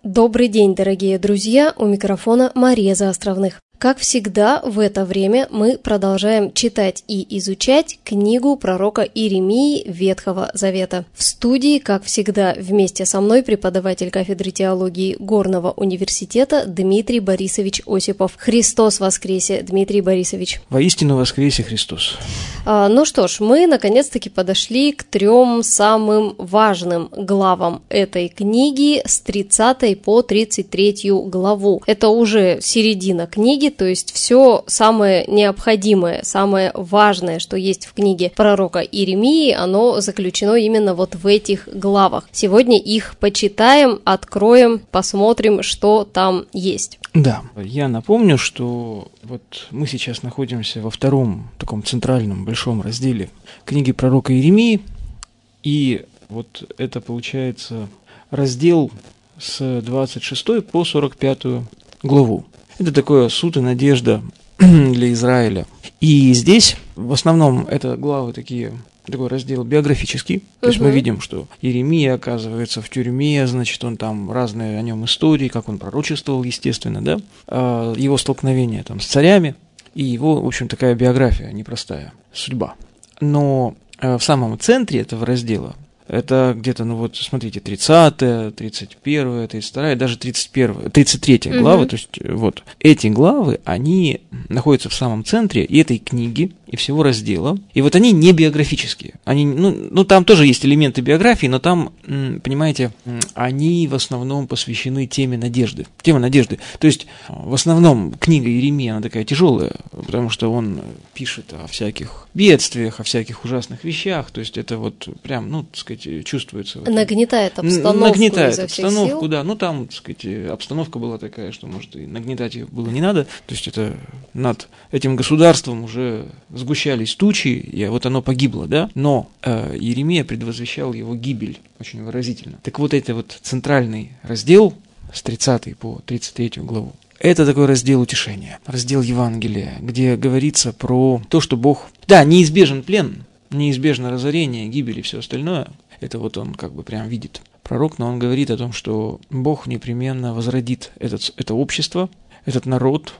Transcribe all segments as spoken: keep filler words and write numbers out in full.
Добрый день, дорогие друзья, у микрофона Мария Заостровных. Как всегда, в это время мы продолжаем читать и изучать книгу пророка Иеремии Ветхого Завета. В студии, как всегда, вместе со мной преподаватель кафедры теологии Горного университета Дмитрий Борисович Осипов. Христос воскресе, Дмитрий Борисович. Воистину воскресе Христос. А, ну что ж, мы наконец-таки подошли к трем самым важным главам этой книги с тридцатой по тридцать третью главу. Это уже середина книги, то есть все самое необходимое, самое важное, что есть в книге пророка Иеремии, оно заключено именно вот в этих главах. Сегодня их почитаем, откроем, посмотрим, что там есть. Да, я напомню, что вот мы сейчас находимся во втором таком центральном большом разделе книги пророка Иеремии, и вот это получается раздел с двадцать шестой по сорок пятую главу. Это такое суд и надежда для Израиля. И здесь в основном это главы такие, такой раздел биографический. То есть uh-huh. мы видим, что Иеремия оказывается в тюрьме, значит, он там разные о нем истории, как он пророчествовал, естественно, да, его столкновение там с царями, и его, в общем, такая биография непростая, судьба. Но в самом центре этого раздела это где-то, ну вот, смотрите, тридцатая, тридцать первая, тридцать вторая, даже тридцать первая, тридцать третья глава, uh-huh. то есть вот эти главы, они находятся в самом центре и этой книги, и всего раздела, и вот они не биографические, они, ну, ну там тоже есть элементы биографии, но там, понимаете, они в основном посвящены теме надежды, теме надежды, то есть в основном книга Иеремии, она такая тяжелая, потому что он пишет о всяких бедствиях, о всяких ужасных вещах, то есть это вот прям, ну, так сказать, чувствуется. Нагнетает обстановку Нагнетает изо всех обстановку, сил. Да, ну там, так сказать, обстановка была такая, что, может, и нагнетать ее было не надо, то есть это над этим государством уже сгущались тучи, и вот оно погибло, да, но э, Иеремия предвозвещал его гибель очень выразительно. Так вот, это вот центральный раздел с тридцатой по тридцать третью главу, это такой раздел утешения, раздел Евангелия, где говорится про то, что Бог, да, неизбежен плен, неизбежно разорение, гибель и все остальное, это вот он как бы прям видит пророк, но он говорит о том, что Бог непременно возродит этот, это общество, этот народ,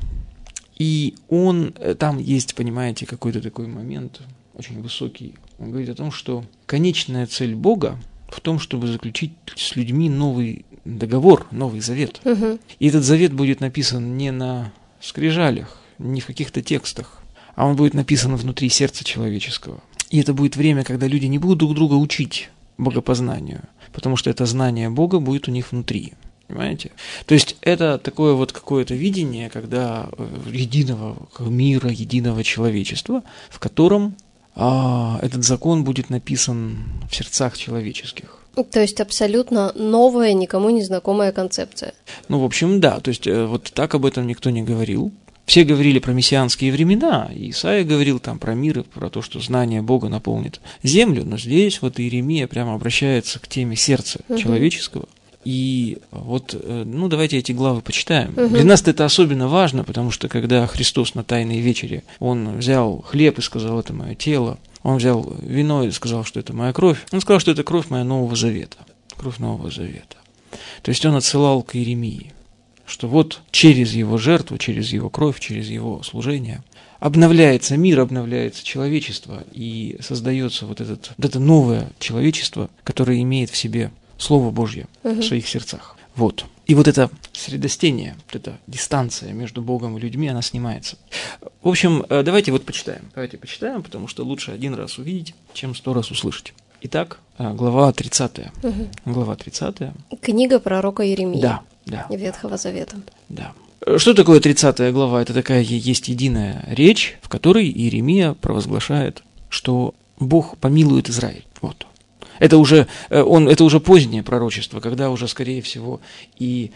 и он, там есть, понимаете, какой-то такой момент очень высокий, он говорит о том, что конечная цель Бога в том, чтобы заключить с людьми новый договор, новый завет. Угу. И этот завет будет написан не на скрижалях, не в каких-то текстах, а он будет написан внутри сердца человеческого. И это будет время, когда люди не будут друг друга учить богопознанию, потому что это знание Бога будет у них внутри. Понимаете? То есть это такое вот какое-то видение, когда единого мира, единого человечества, в котором а, этот закон будет написан в сердцах человеческих. То есть абсолютно новая, никому не знакомая концепция. Ну, в общем, да. То есть вот так об этом никто не говорил. Все говорили про мессианские времена, и Исаия говорил там про мир и про то, что знание Бога наполнит землю, но здесь вот Иеремия прямо обращается к теме сердца uh-huh. человеческого. И вот, ну, давайте эти главы почитаем. Uh-huh. Для нас это особенно важно, потому что когда Христос на Тайной вечере, Он взял хлеб и сказал, это мое тело, Он взял вино и сказал, что это моя кровь, Он сказал, что это кровь моя Нового Завета, кровь Нового Завета. То есть Он отсылал к Иеремии, что вот через его жертву, через его кровь, через его служение обновляется мир, обновляется человечество, и создается вот, этот, вот это новое человечество, которое имеет в себе Слово Божье uh-huh. в своих сердцах. Вот. И вот это средостение, вот эта дистанция между Богом и людьми, она снимается. В общем, давайте вот почитаем. Давайте почитаем, потому что лучше один раз увидеть, чем сто раз услышать. Итак, глава тридцатая. Uh-huh. Глава тридцатая. Книга пророка Иеремии. Да. Да. Ветхого Завета. Да. Что такое тридцатая глава? Это такая есть единая речь, в которой Иеремия провозглашает, что Бог помилует Израиль. Вот. Это уже, он, это уже позднее пророчество, когда уже, скорее всего, и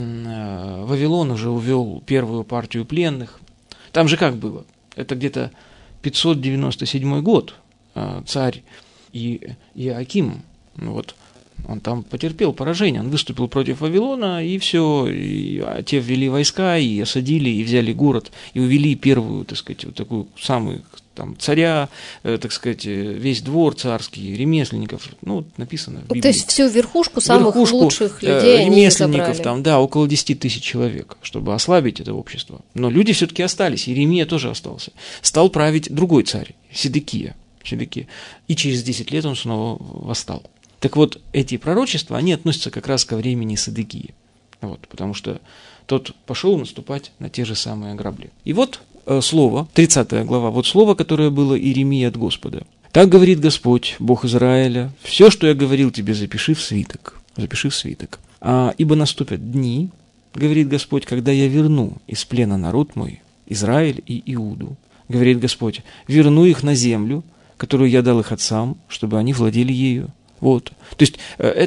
Вавилон уже увел первую партию пленных. Там же как было? Это где-то пятьсот девяносто седьмой год. Царь Иоаким, вот, он там потерпел поражение, он выступил против Вавилона, и все, и те ввели войска, и осадили, и взяли город, и увели первую, так сказать, вот такую самую там царя, э, так сказать, весь двор царский, ремесленников, ну, написано в Библии. То есть всю верхушку самых верхушку, лучших людей э, они ремесленников, забрали. там, да, около десять тысяч человек, чтобы ослабить это общество. Но люди все-таки остались, Иеремия тоже остался. Стал править другой царь, Седекия. Седекия. И через десять лет он снова восстал. Так вот, эти пророчества, они относятся как раз ко времени Седекии. Вот, потому что тот пошел наступать на те же самые грабли. И вот э, слово, тридцатая глава, вот слово, которое было Иеремии от Господа. «Так говорит Господь, Бог Израиля, все, что я говорил тебе, запиши в свиток». Запиши в свиток. А, «Ибо наступят дни, говорит Господь, когда я верну из плена народ мой, Израиль и Иуду. Говорит Господь, верну их на землю, которую я дал их отцам, чтобы они владели ею». Вот. То есть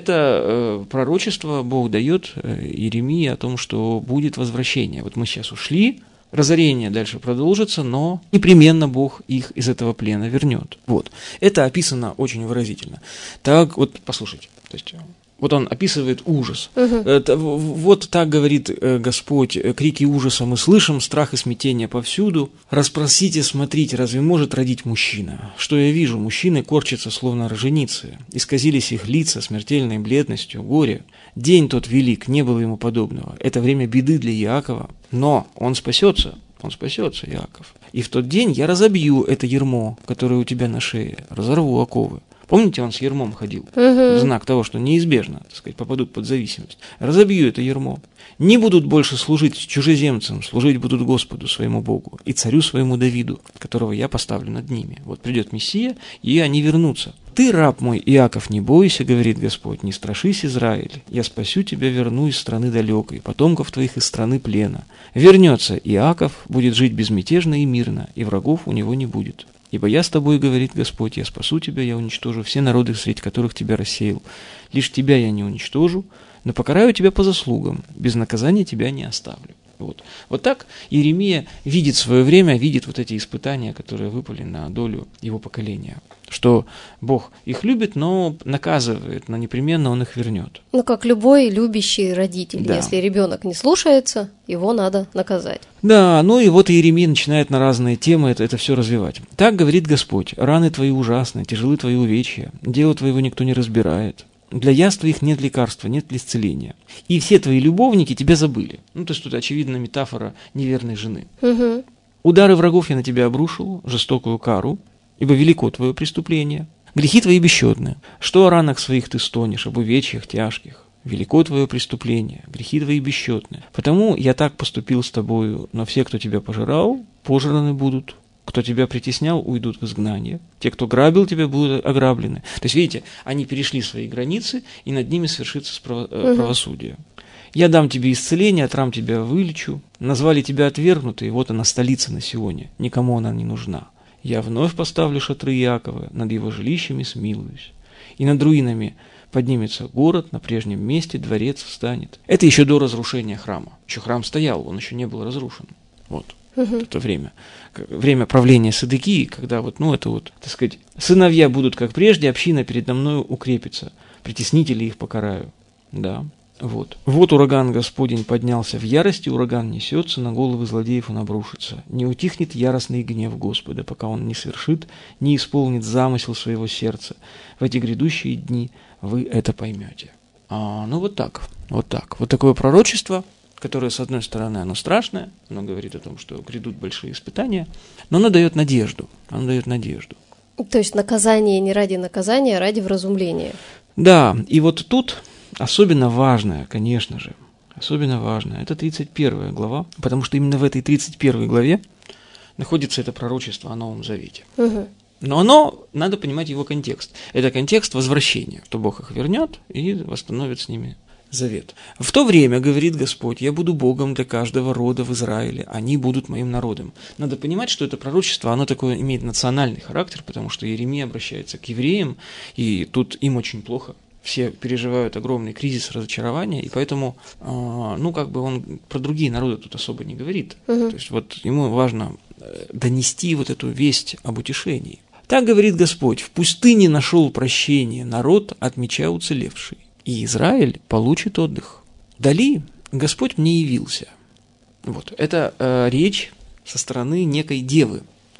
это пророчество Бог дает Иеремии о том, что будет возвращение. Вот мы сейчас ушли, разорение дальше продолжится, но непременно Бог их из этого плена вернет. Вот. Это описано очень выразительно. Так, вот послушайте. То есть, вот он описывает ужас. Угу. Это, вот так говорит Господь, крики ужаса мы слышим, страх и смятение повсюду. Распросите, смотрите, разве может родить мужчина? Что я вижу? Мужчины корчатся, словно роженицы. Исказились их лица смертельной бледностью, горе. День тот велик, не было ему подобного. Это время беды для Иакова. Но он спасется, он спасется, Иаков. И в тот день я разобью это ярмо, которое у тебя на шее, разорву оковы. Помните, он с ярмом ходил? Uh-huh. Знак того, что неизбежно, так сказать, попадут под зависимость. Разобью это ярмо. Не будут больше служить чужеземцам, служить будут Господу своему Богу и царю своему Давиду, которого я поставлю над ними. Вот придет Мессия, и они вернутся. Ты, раб мой, Иаков, не бойся, говорит Господь, не страшись, Израиль. Я спасу тебя, верну из страны далекой, потомков твоих из страны плена. Вернется Иаков, будет жить безмятежно и мирно, и врагов у него не будет. Ибо я с тобой, говорит Господь, я спасу тебя, я уничтожу все народы, среди которых тебя рассеял. Лишь тебя я не уничтожу, но покараю тебя по заслугам, без наказания тебя не оставлю. Вот. Вот так Иеремия видит свое время, видит вот эти испытания, которые выпали на долю его поколения. Что Бог их любит, но наказывает, но непременно он их вернет. Ну, как любой любящий родитель. Да. Если ребенок не слушается, его надо наказать. Да, ну и вот Иеремия начинает на разные темы это, это все развивать. Так говорит Господь, раны твои ужасны, тяжелы твои увечья, дело твоего никто не разбирает. Для яств твоих нет лекарства, нет исцеления. И все твои любовники тебя забыли. Ну, то есть тут очевидно метафора неверной жены. Угу. Удары врагов я на тебя обрушил, жестокую кару, ибо велико твое преступление. Грехи твои бесчетны. Что о ранах своих ты стонешь, об увечьях тяжких? Велико твое преступление, грехи твои бесчетны. Потому я так поступил с тобою, но все, кто тебя пожирал, пожраны будут. Кто тебя притеснял, уйдут в изгнание. Те, кто грабил тебя, будут ограблены. То есть, видите, они перешли свои границы, и над ними свершится право- угу. правосудие. Я дам тебе исцеление, отрам тебя вылечу. Назвали тебя отвергнутой, вот она столица на Сионе. Никому она не нужна. Я вновь поставлю шатры Иакова, над его жилищами смилуюсь. И над руинами поднимется город, на прежнем месте дворец встанет. Это еще до разрушения храма. Еще храм стоял, он еще не был разрушен. Вот. Угу. Это время, время правления Седекии, когда вот, ну, это вот, так сказать, сыновья будут как прежде, община передо мною укрепится, притеснители их покараю. Да, вот. Вот ураган Господень поднялся в ярости, ураган несется, на головы злодеев он обрушится. Не утихнет яростный гнев Господа, пока он не свершит, не исполнит замысел своего сердца. В эти грядущие дни вы это поймете. А, ну, вот так, вот так. Вот такое пророчество, которое, с одной стороны, оно страшное, оно говорит о том, что грядут большие испытания, но оно дает надежду, оно дает надежду. То есть наказание не ради наказания, а ради вразумления. Да, и вот тут особенно важное, конечно же, особенно важное, это тридцать первая глава, потому что именно в этой тридцать первой главе находится это пророчество о Новом Завете. Угу. Но оно, надо понимать его контекст. Это контекст возвращения, что Бог их вернет и восстановит с ними завет. В то время, говорит Господь, я буду Богом для каждого рода в Израиле, они будут моим народом. Надо понимать, что это пророчество, оно такое имеет национальный характер, потому что Иеремия обращается к евреям, и тут им очень плохо. Все переживают огромный кризис разочарования, и поэтому, э, ну, как бы он про другие народы тут особо не говорит. Угу. То есть вот ему важно донести вот эту весть об утешении. Так говорит Господь, в пустыне нашел прощение народ от меча уцелевший. И Израиль получит отдых. Вдали Господь мне явился. Вот. Это э, речь со стороны некой девы,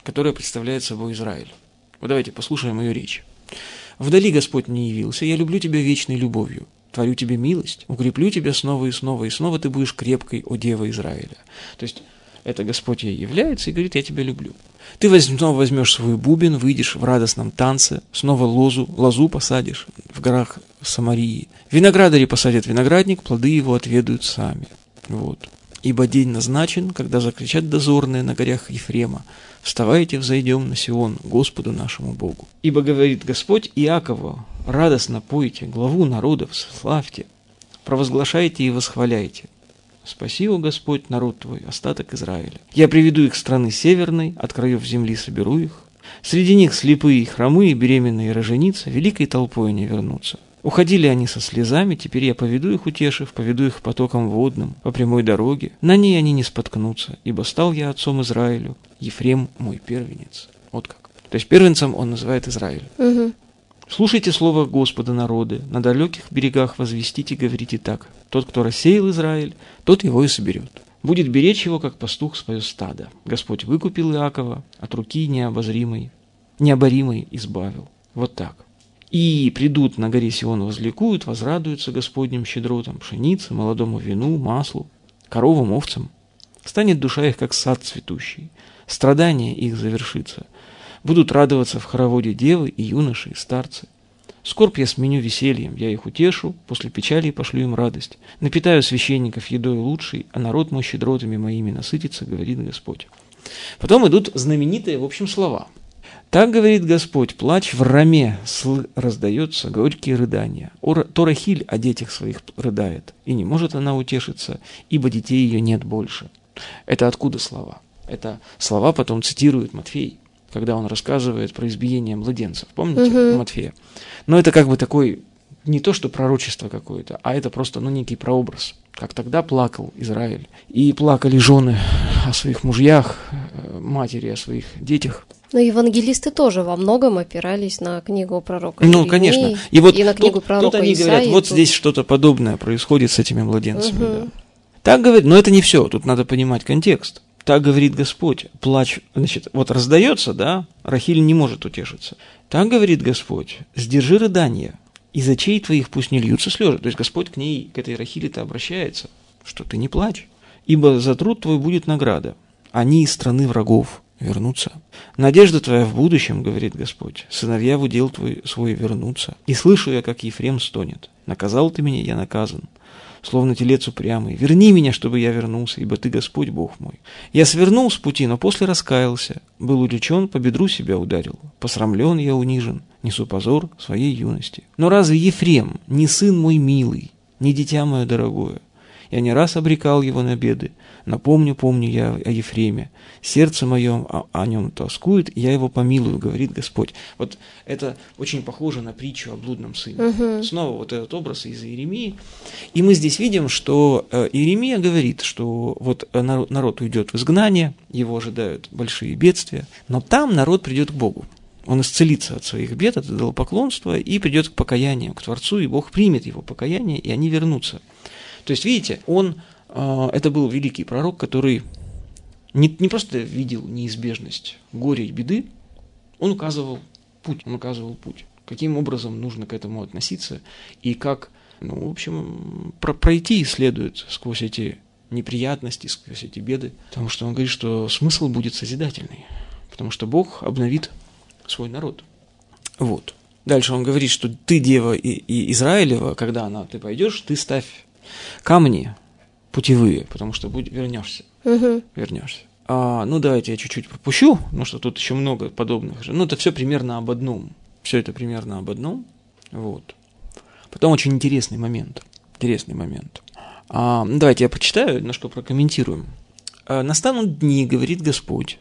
которая представляет собой Израиль. Вот давайте послушаем ее речь. «Вдали Господь не явился, я люблю тебя вечной любовью. Творю тебе милость, укреплю тебя снова и снова, и снова ты будешь крепкой, о Дева Израиля». То есть это Господь ей является и говорит: «Я тебя люблю». Ты возьм, снова возьмешь свой бубен, выйдешь в радостном танце, снова лозу, лозу посадишь в горах Самарии. Виноградари посадят виноградник, плоды его отведают сами. Вот. Ибо день назначен, когда закричат дозорные на горях Ефрема: «Вставайте, взойдем на Сион, Господу нашему Богу». Ибо говорит Господь Иакову: «Радостно пойте, главу народов славьте, провозглашайте и восхваляйте. Спаси, о Господь, народ твой, остаток Израиля. Я приведу их к страны северной, от краев земли соберу их. Среди них слепые, хромые, беременные и роженицы, великой толпой они вернутся. Уходили они со слезами, теперь я поведу их, утешив, поведу их потоком водным, по прямой дороге. На ней они не споткнутся, ибо стал я отцом Израилю, Ефрем мой первенец». Вот как. То есть первенцем он называет Израиль. Угу. «Слушайте слово Господа, народы, на далеких берегах возвестите, говорите так: тот, кто рассеял Израиль, тот его и соберет. Будет беречь его, как пастух свое стадо. Господь выкупил Иакова, от руки необозримой, необоримой избавил». Вот так. «И придут на горе Сион, возликуют, возрадуются Господним щедротам, пшенице, молодому вину, маслу, коровам, овцам. Станет душа их, как сад цветущий, страдание их завершится. Будут радоваться в хороводе девы и юноши, и старцы. Скорбь я сменю весельем, я их утешу, после печали пошлю им радость. Напитаю священников едой лучшей, а народ мой щедротами моими насытится, говорит Господь». Потом идут знаменитые, в общем, слова. «Так говорит Господь: плач в раме сл раздается, горькие рыдания. То Рахиль о детях своих рыдает, и не может она утешиться, ибо детей ее нет больше». Это откуда слова? Это слова потом цитирует Матфей, когда он рассказывает про избиение младенцев. Помните uh-huh. Матфея? Но это как бы такой, не то что пророчество какое-то, а это просто, ну, некий прообраз. Как тогда плакал Израиль. И плакали жены о своих мужьях, матери о своих детях. Но евангелисты тоже во многом опирались на книгу пророка Ну, Иеремии, конечно. И вот и на книгу тут, пророка тут они Исаии, говорят, вот тут... здесь что-то подобное происходит с этими младенцами. Uh-huh. Да. Так говорит, но это не все, тут надо понимать контекст. Так говорит Господь: плач, значит, вот раздается, да, Рахиль не может утешиться. Так говорит Господь: сдержи рыдания, из очей твоих пусть не льются слезы. То есть Господь к ней, к этой Рахиле-то обращается, что ты не плачь, ибо за труд твой будет награда. Они из страны врагов вернутся. Надежда твоя в будущем, говорит Господь, сыновья в удел твой свой вернутся. И слышу я, как Ефрем стонет: наказал ты меня, я наказан, словно телец упрямый. Верни меня, чтобы я вернулся, ибо ты Господь Бог мой. Я свернул с пути, но после раскаялся. Был увлечен, по бедру себя ударил. Посрамлен я, унижен, несу позор своей юности. Но разве Ефрем не сын мой милый, не дитя мое дорогое? Я не раз обрекал его на беды. Напомню, помню я о Ефреме. Сердце мое о, о нем тоскует, я его помилую, говорит Господь. Вот это очень похоже на притчу о блудном сыне. Uh-huh. Снова вот этот образ из Иеремии. И мы здесь видим, что Иеремия говорит, что вот народ, народ уйдет в изгнание, его ожидают большие бедствия, но там народ придет к Богу. Он исцелится от своих бед, от идолопоклонства и придет к покаянию, к Творцу, и Бог примет его покаяние, и они вернутся. То есть, видите, он, э, это был великий пророк, который не, не просто видел неизбежность горя и беды, он указывал путь, он указывал путь, каким образом нужно к этому относиться, и как, ну, в общем, про- пройти следует сквозь эти неприятности, сквозь эти беды, потому что он говорит, что смысл будет созидательный, потому что Бог обновит свой народ. Вот. Дальше он говорит, что ты, дева и, и Израилева, когда она, ты пойдешь, ты ставь камни путевые, потому что будь, вернешься. Uh-huh. Вернешься. А, ну, давайте я чуть-чуть пропущу, потому что тут еще много подобных же. Ну, это все примерно об одном. Все это примерно об одном. Вот. Потом очень интересный момент. Интересный момент. А, ну, давайте я прочитаю, немножко прокомментируем. А, «Настанут дни, говорит Господь,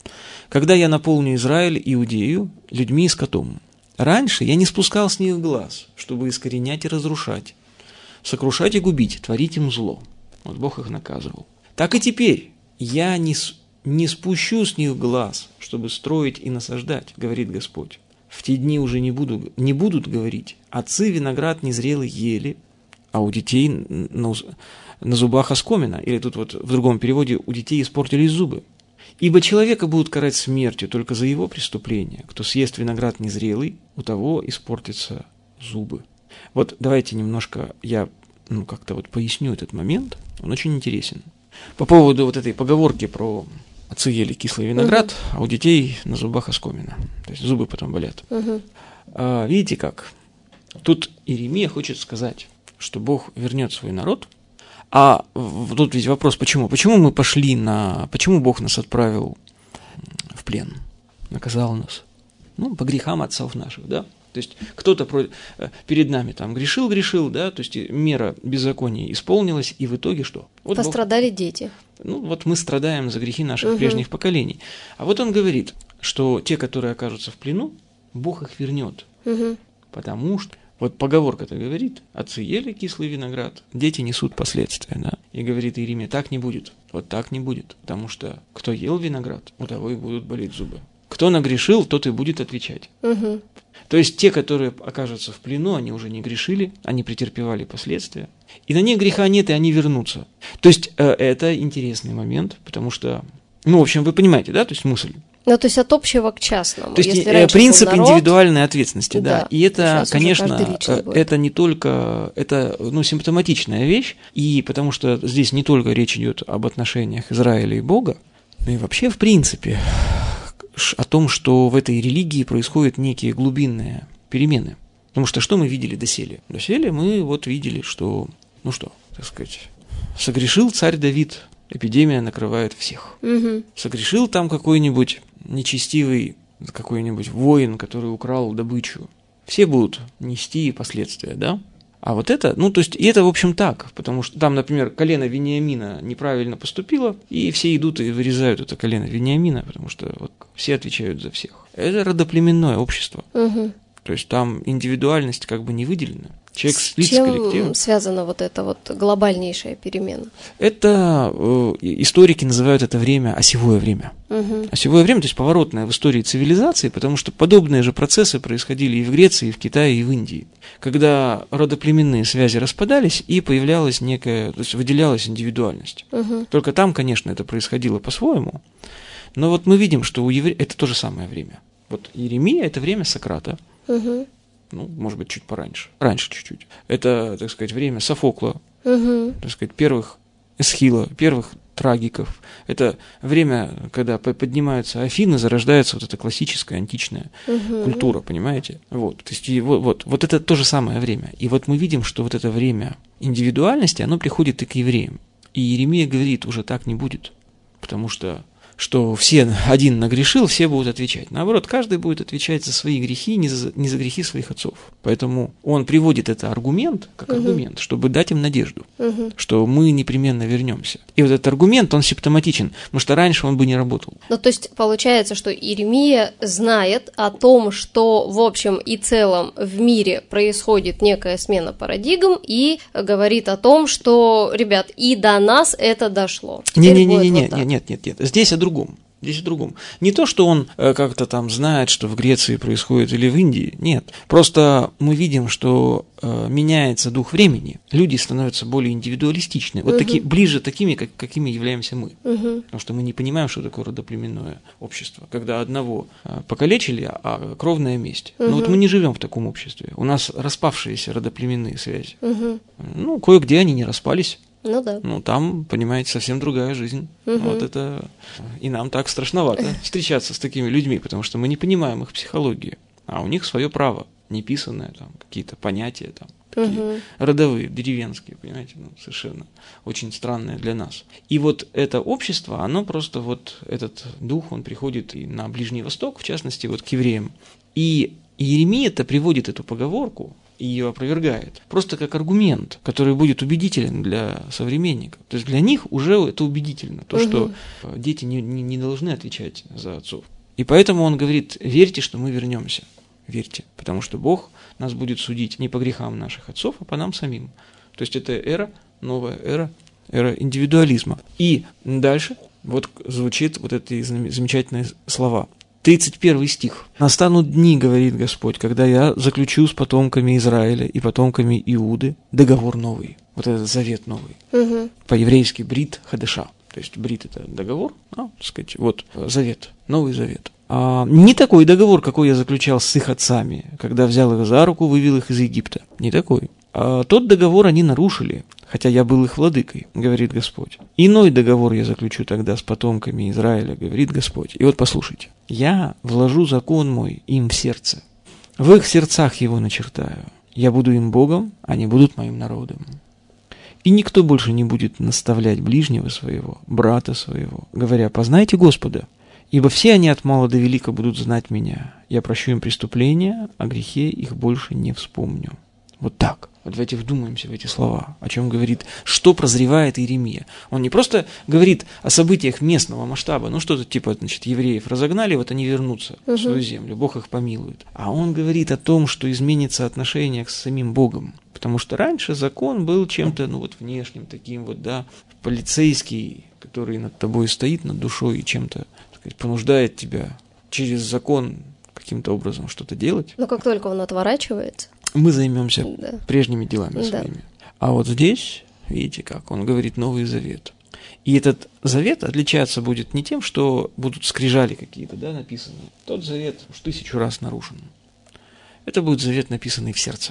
когда я наполню Израиль, Иудею, людьми и скотом. Раньше я не спускал с них глаз, чтобы искоренять и разрушать, сокрушать и губить, творить им зло». Вот Бог их наказывал. «Так и теперь я не, не спущу с них глаз, чтобы строить и насаждать, говорит Господь. В те дни уже не, буду, не будут говорить: отцы виноград незрелый ели, а у детей на, на зубах оскомина». Или тут вот в другом переводе: у детей испортились зубы. Ибо человека будут карать смертью только за его преступление. Кто съест виноград незрелый, у того испортятся зубы. Вот давайте немножко я ну, как-то вот поясню этот момент. Он очень интересен. По поводу вот этой поговорки про отцы ели кислый виноград, угу. а у детей на зубах оскомина. То есть зубы потом болят. Угу. А, видите как? Тут Иеремия хочет сказать, что Бог вернет свой народ. А тут ведь вопрос, почему? Почему мы пошли на... Почему Бог нас отправил в плен? Наказал нас? Ну, по грехам отцов наших, да? То есть кто-то про... перед нами там грешил, грешил, да? То есть мера беззакония исполнилась, и в итоге что? Вот Пострадали Бог... дети. Ну, вот мы страдаем за грехи наших угу. прежних поколений. А вот он говорит, что те, которые окажутся в плену, Бог их вернет. Угу. Потому что... Вот поговорка-то говорит, отцы ели кислый виноград, дети несут последствия, да? И говорит Иеремия, так не будет, вот так не будет, потому что кто ел виноград, у того и будут болеть зубы. Кто нагрешил, тот и будет отвечать. Угу. То есть те, которые окажутся в плену, они уже не грешили, они претерпевали последствия, и на них греха нет, и они вернутся. То есть э, это интересный момент, потому что, ну, в общем, вы понимаете, да, то есть мысль. Ну, то есть от общего к частному. То есть э, принцип народ, индивидуальной ответственности, да. да. И это, конечно, это не только, это, ну, симптоматичная вещь, и потому что здесь не только речь идет об отношениях Израиля и Бога, но и вообще, в принципе, о том, что в этой религии происходят некие глубинные перемены. Потому что что мы видели доселе? Доселе мы вот видели, что, ну что, так сказать, согрешил царь Давид, эпидемия накрывает всех. Угу. Согрешил там какой-нибудь нечестивый какой-нибудь воин, который украл добычу. Все будут нести последствия, да? А вот это, ну, то есть, и это, в общем, так, потому что там, например, колено Вениамина неправильно поступило, и все идут и вырезают это колено Вениамина, потому что вот все отвечают за всех. Это родоплеменное общество. Угу. То есть там индивидуальность как бы не выделена. Человек с чем коллективом. Связана вот эта вот глобальнейшая перемена? Это э, историки называют это время осевое время. Угу. Осевое время, то есть поворотное в истории цивилизации, потому что подобные же процессы происходили и в Греции, и в Китае, и в Индии. Когда родоплеменные связи распадались, и появлялась некая, то есть выделялась индивидуальность. Угу. Только там, конечно, это происходило по-своему. Но вот мы видим, что у евреев это то же самое время. Вот Иеремия – это время Сократа. Угу. Ну, может быть, чуть пораньше. Раньше чуть-чуть. Это, так сказать, время Софокла, угу. так сказать, первых Эсхила, первых трагиков. Это время, когда поднимаются Афины, зарождается вот эта классическая античная угу. культура, понимаете? Вот, то есть, и вот, вот, вот это то же самое время. И вот мы видим, что вот это время индивидуальности, оно приходит и к евреям. И Иеремия говорит, уже так не будет, потому что что все один нагрешил, все будут отвечать. Наоборот, каждый будет отвечать за свои грехи, не за, не за грехи своих отцов. Поэтому он приводит это аргумент, как угу. аргумент, чтобы дать им надежду, угу. что мы непременно вернемся. И вот этот аргумент, он симптоматичен, потому что раньше он бы не работал. Ну, то есть получается, что Иеремия знает о том, что в общем и целом в мире происходит некая смена парадигм, и говорит о том, что, ребят, и до нас это дошло. Не-не-не-не, вот нет, нет, нет. Здесь о другом. Здесь о другом. Не то, что он э, как-то там знает, что в Греции происходит или в Индии. Нет. Просто мы видим, что э, меняется дух времени. Люди становятся более индивидуалистичны. Вот угу. таки, ближе такими, как, какими являемся мы. Угу. Потому что мы не понимаем, что такое родоплеменное общество. Когда одного э, покалечили, а кровная месть. Угу. Но вот мы не живем в таком обществе. У нас распавшиеся родоплеменные связи. Угу. Ну, кое-где они не распались. Ну да. Ну там, понимаете, совсем другая жизнь. Угу. Вот это и нам так страшновато встречаться с такими людьми, потому что мы не понимаем их психологии, а у них свое право, неписанное, там какие-то понятия, там такие угу. родовые, деревенские, понимаете, ну, совершенно очень странные для нас. И вот это общество, оно просто вот этот дух, он приходит и на Ближний Восток, в частности, вот к евреям. И Иеремия-то приводит эту поговорку и ее опровергает, просто как аргумент, который будет убедителен для современников. То есть для них уже это убедительно, то, угу. что дети не, не, не должны отвечать за отцов. И поэтому он говорит, верьте, что мы вернемся, верьте, потому что Бог нас будет судить не по грехам наших отцов, а по нам самим. То есть это эра, новая эра, эра индивидуализма. И дальше вот звучит вот эти замечательные слова. тридцать первый стих. «Настанут дни, говорит Господь, когда я заключу с потомками Израиля и потомками Иуды договор новый». Вот этот завет новый. Угу. По-еврейски брит хадеша. То То есть брит – это договор, а, так сказать, вот завет, Новый Завет. А не такой договор, какой я заключал с их отцами, когда взял их за руку, вывел их из Египта. Не такой. А тот договор они нарушили, хотя я был их владыкой, говорит Господь. Иной договор я заключу тогда с потомками Израиля, говорит Господь. И вот послушайте. Я вложу закон мой им в сердце, в их сердцах его начертаю. Я буду им Богом, они будут моим народом. И никто больше не будет наставлять ближнего своего, брата своего, говоря: познайте Господа, ибо все они от мала до велика будут знать меня. Я прощу им преступления, о грехе их больше не вспомню. Вот так. Вот давайте вдумаемся в эти слова, о чем говорит, что прозревает Иеремия. Он не просто говорит о событиях местного масштаба, ну что-то типа, значит, евреев разогнали, вот они вернутся угу. в свою землю, Бог их помилует. А он говорит о том, что изменится отношение с самим Богом. Потому что раньше закон был чем-то, ну вот внешним таким вот, да, полицейский, который над тобой стоит, над душой и чем-то, так сказать, понуждает тебя через закон каким-то образом что-то делать. Но как только он отворачивается, мы займемся да. прежними делами да. своими. А вот здесь, видите как, он говорит Новый Завет. И этот завет отличаться будет не тем, что будут скрижали какие-то, да, написаны. Тот завет уж тысячу раз нарушен. Это будет завет, написанный в сердце.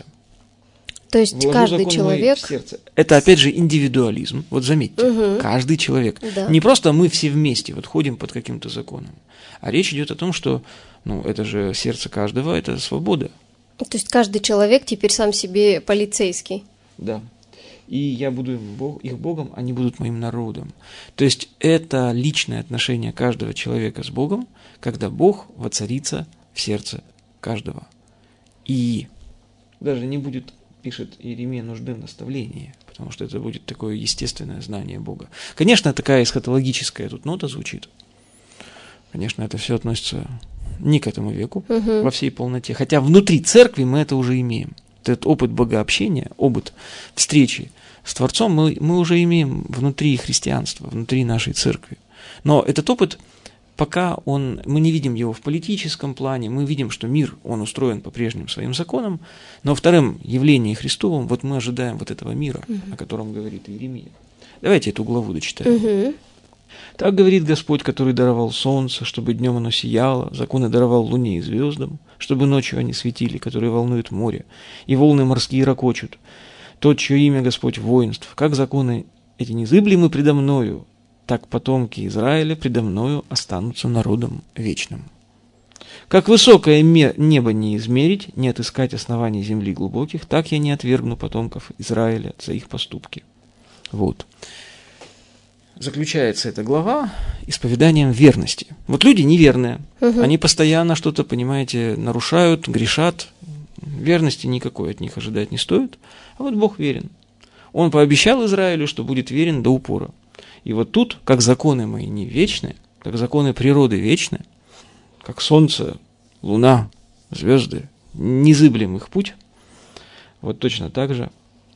То есть Вложу каждый человек... в сердце. Это опять же индивидуализм. Вот заметьте, угу. каждый человек. Да. Не просто мы все вместе вот ходим под каким-то законом. А речь идет о том, что ну, это же сердце каждого, это свобода. То есть каждый человек теперь сам себе полицейский. Да. И я буду им Бог, их Богом, они будут моим народом. То есть это личное отношение каждого человека с Богом, когда Бог воцарится в сердце каждого. И даже не будет, пишет Иеремия, нужды в наставлении, потому что это будет такое естественное знание Бога. Конечно, такая эсхатологическая тут нота звучит. Конечно, это все относится не к этому веку, угу. во всей полноте. Хотя внутри церкви мы это уже имеем. Этот опыт богообщения, опыт встречи с Творцом мы, мы уже имеем внутри христианства, внутри нашей церкви. Но этот опыт, пока он, мы не видим его в политическом плане, мы видим, что мир, он устроен по прежним своим законам, но во втором явлении Христовом вот мы ожидаем вот этого мира, угу. о котором говорит Иеремия. Давайте эту главу дочитаем. Угу. Так говорит Господь, который даровал солнце, чтобы днем оно сияло, законы даровал луне и звездам, чтобы ночью они светили, которые волнуют море, и волны морские ракочут. Тот, чье имя Господь воинств, как законы эти незыблемы предо мною, так потомки Израиля предо мною останутся народом вечным. Как высокое небо не измерить, не отыскать оснований земли глубоких, так я не отвергну потомков Израиля за их поступки. Вот. Заключается эта глава исповеданием верности. Вот люди неверные, угу. они постоянно что-то, понимаете, нарушают, грешат. Верности никакой от них ожидать не стоит. А вот Бог верен. Он пообещал Израилю, что будет верен до упора. И вот тут, как законы мои не вечны, как законы природы вечны, как солнце, луна, звезды, незыблем их путь, вот точно так же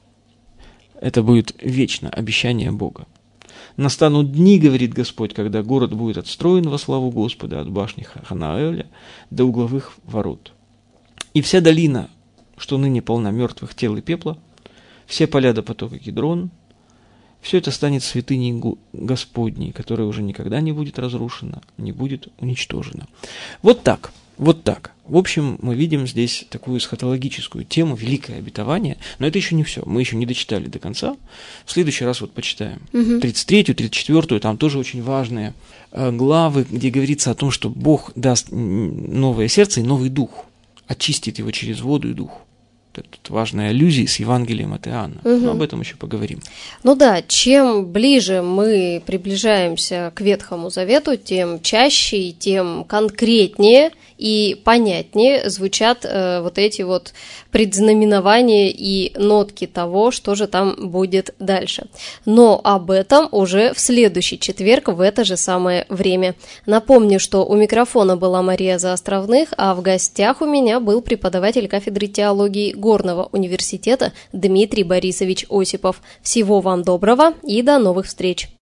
это будет вечно обещание Бога. Настанут дни, говорит Господь, когда город будет отстроен во славу Господа от башни Ханаэля до угловых ворот. И вся долина, что ныне полна мертвых тел и пепла, все поля до потока Кедрон, все это станет святыней Господней, которая уже никогда не будет разрушена, не будет уничтожена. Вот так, вот так. В общем, мы видим здесь такую эсхатологическую тему, великое обетование, но это еще не все, мы еще не дочитали до конца. В следующий раз вот почитаем тридцать третью, тридцать четвёртую, там тоже очень важные главы, где говорится о том, что Бог даст новое сердце и новый дух, очистит его через воду и дух. Это важная аллюзия с Евангелием от Иоанна. Угу. Но об этом еще поговорим. Ну да, чем ближе мы приближаемся к Ветхому Завету, тем чаще и тем конкретнее и понятнее звучат э, вот эти вот предзнаменования и нотки того, что же там будет дальше. Но об этом уже в следующий четверг в это же самое время. Напомню, что у микрофона была Мария Заостровных, а в гостях у меня был преподаватель кафедры теологии Горного университета Дмитрий Борисович Осипов. Всего вам доброго и до новых встреч!